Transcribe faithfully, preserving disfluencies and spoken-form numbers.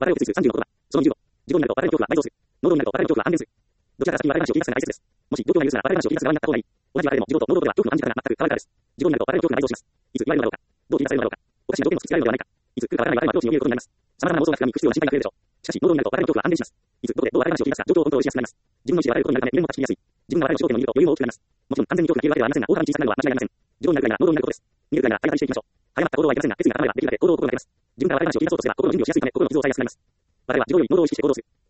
別れを崩すさんじゅうの言葉。そのにじゅうご。自己になると別れの恐怖は倍増する。能動になると別れの恐怖は安全する。どちらか先に別れ話を切り出すのが大切です。もし状況が許すなら別れ話を切り出す側になった方がいい。同じ別れでも自動と能動では恐怖の感じ方が全く変わるからです。自己になると別れの恐怖が倍増します。いつ言われるのだろうか。どう切り出されるのだろうか。おかしな条件を突きつけられるのではないか。いつ来るかわからない別れの境地に見えることになります。様々な妄想が膨らみ不必要な心配が増えるでしょう。しかし、能動になると別れの恐怖は安定します。いつ、どこで、どう別れ話を切り出すか、状況をコントロールしやすくなります。自分の意思で別れることになるため、未練も断ち切りやすい。自分が別れの焦点を握ると余裕も大きくなります。もちろん、完全に恐怖が消えるわけではありませんが、大幅に小さくなるのは間違いありません。自分になるくらいなら、能動になることです。逃げるくらいなら、体当たりしていきましょう。早まった行動はいけませんが、決意が固まれば、できるだけ行動を心がけます。自分から別れ話を切り出そうとすれば、心の準備をしやすいため、心の傷を抑えやすくなります。別れは自動より能動を意識して行動する。